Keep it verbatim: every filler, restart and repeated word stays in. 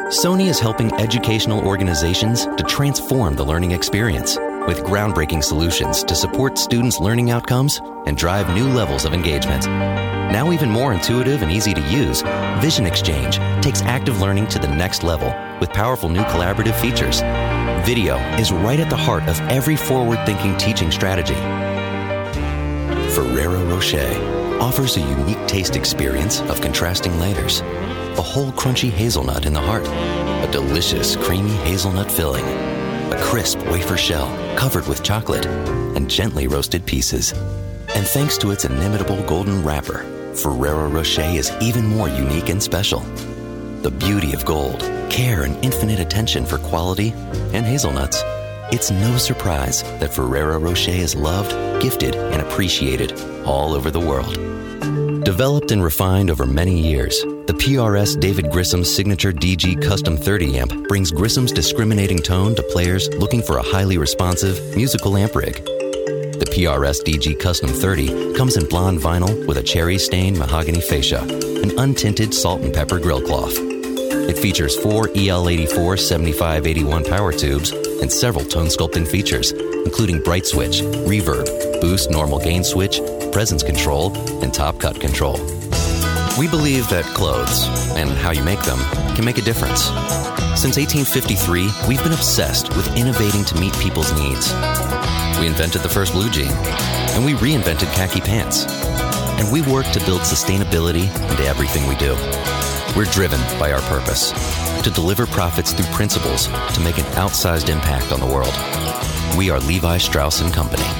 Sony is helping educational organizations to transform the learning experience with groundbreaking solutions to support students' learning outcomes and drive new levels of engagement. Now even more intuitive and easy to use, Vision Exchange takes active learning to the next level with powerful new collaborative features. Video is right at the heart of every forward-thinking teaching strategy. Ferrero Rocher offers a unique taste experience of contrasting layers. A whole crunchy hazelnut in the heart, a delicious creamy hazelnut filling, a crisp wafer shell covered with chocolate, and gently roasted pieces. And thanks to its inimitable golden wrapper, Ferrero Rocher is even more unique and special. The beauty of gold, care and infinite attention for quality, and hazelnuts. It's no surprise that Ferrero Rocher is loved, gifted, and appreciated all over the world. Developed and refined over many years, the P R S David Grissom's signature D G Custom thirty amp brings Grissom's discriminating tone to players looking for a highly responsive musical amp rig. The P R S D G Custom thirty comes in blonde vinyl with a cherry-stained mahogany fascia and untinted salt and pepper grill cloth. It features four E L eighty-four seventy-five eighty-one power tubes and several tone sculpting features, including bright switch, reverb, boost normal gain switch, presence control, and top cut control. We believe that clothes, and how you make them, can make a difference. Since eighteen fifty-three, we've been obsessed with innovating to meet people's needs. We invented the first blue jean, and we reinvented khaki pants. And we work to build sustainability into everything we do. We're driven by our purpose, to deliver profits through principles to make an outsized impact on the world. We are Levi Strauss and Company.